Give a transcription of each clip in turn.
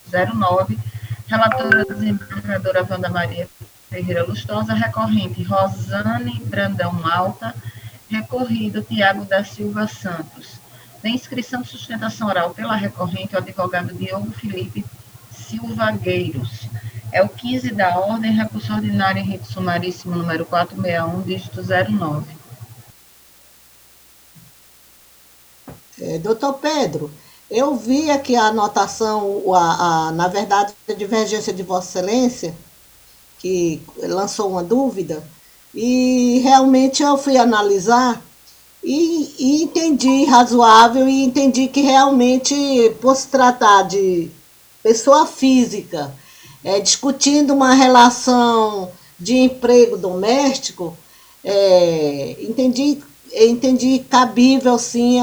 09, relatora desembargadora Wanda Maria Ferreira Lustosa, recorrente Rosane Brandão Malta, recorrido Tiago da Silva Santos. Da inscrição de sustentação oral pela recorrente, o advogado Diogo Felipe Silva Gueiros. É o 15 da ordem, recurso ordinário em rito sumaríssimo número 461, dígito 09. Doutor Pedro, eu vi aqui a anotação, na verdade, a divergência de Vossa Excelência, que lançou uma dúvida, e realmente eu fui analisar e entendi razoável e entendi que realmente, por se tratar de pessoa física, discutindo uma relação de emprego doméstico, entendi cabível sim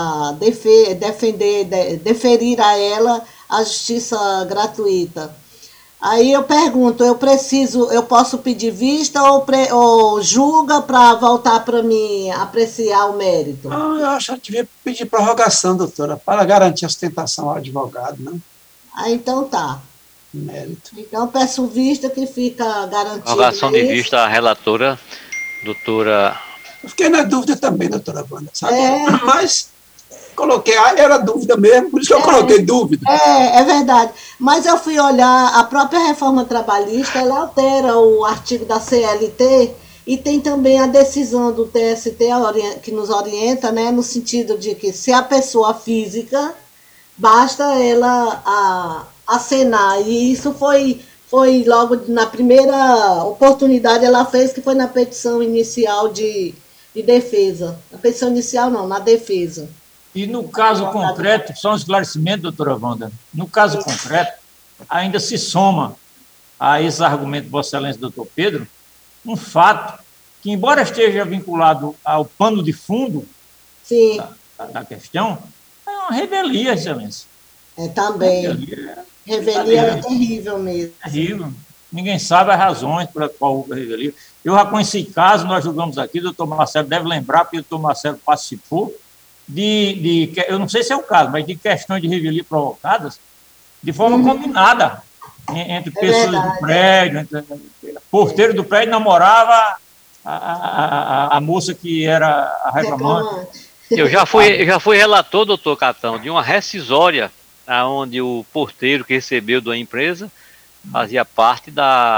deferir a ela a justiça gratuita. Aí eu pergunto, eu posso pedir vista ou julga para voltar para mim apreciar o mérito? Eu acho que devia pedir prorrogação, doutora, para garantir a sustentação ao advogado, não? Então tá. Mérito. Então peço vista que fica garantido. Prorrogação de vista à relatora, doutora. Eu fiquei na dúvida também, doutora Wanda, sabe? Mas coloquei, era dúvida mesmo, por isso que eu coloquei dúvida. É verdade. Mas eu fui olhar, a própria reforma trabalhista, ela altera o artigo da CLT e tem também a decisão do TST que nos orienta, né, no sentido de que se a pessoa física, basta ela acenar. E isso foi logo na primeira oportunidade ela fez, que foi na petição inicial de defesa. Na petição inicial não, na defesa. E no caso concreto, só um esclarecimento, doutora Wanda, no caso concreto, ainda se soma a esse argumento de Vossa Excelência, doutor Pedro, um fato que, embora esteja vinculado ao pano de fundo da questão, é uma revelia, Excelência. Também. Revelia é terrível mesmo. Terrível. Ninguém sabe as razões pela qual houve a revelia. Eu já conheci casos, nós julgamos aqui, o doutor Marcelo deve lembrar, porque o doutor Marcelo participou, eu não sei se é o caso, mas de questões de revelia provocadas de forma combinada entre pessoas do prédio, entre porteiro do prédio namorava a moça que era a reclamante. Eu já fui relator, doutor Catão, de uma rescisória onde o porteiro que recebeu da empresa fazia parte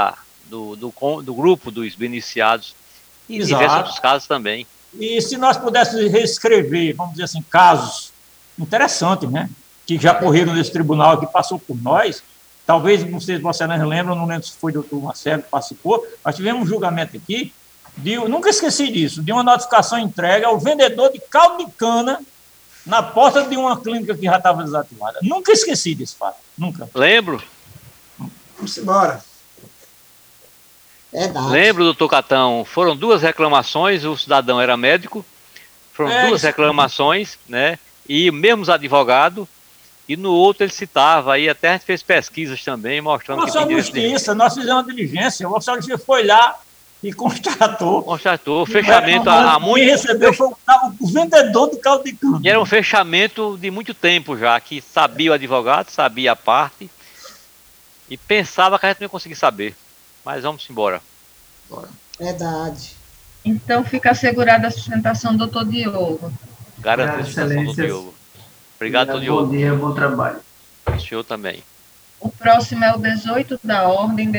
do grupo dos beneficiados e diversos outros casos também. E se nós pudéssemos reescrever, vamos dizer assim, casos interessantes, né, que já correram nesse tribunal, que passou por nós, talvez, não sei se você não lembra, não lembro se foi o doutor Marcelo que participou, nós tivemos um julgamento aqui, nunca esqueci disso, de uma notificação entregue ao vendedor de caldo de cana na porta de uma clínica que já estava desativada. Nunca esqueci desse fato, nunca. Lembro. Vamos embora. Lembro, doutor Catão, foram 2 reclamações, o cidadão era médico, foram 2 reclamações, né? E mesmo os advogados, e no outro ele citava, aí até a gente fez pesquisas também, mostrando que tem justiça, nós fizemos uma diligência, o Vossa Excelência foi lá e constatou. Constatou, fechamento há muito... Quem recebeu foi o vendedor do caldo de cana. E era um fechamento de muito tempo já, que sabia o advogado, sabia a parte, e pensava que a gente não ia conseguir saber. Mas vamos embora. Verdade. Então, fica assegurada a sustentação do doutor Diogo. Garanto a sustentação do Diogo. Obrigado, doutor Diogo. Bom dia, bom trabalho. O senhor também. O próximo é o 18 da ordem,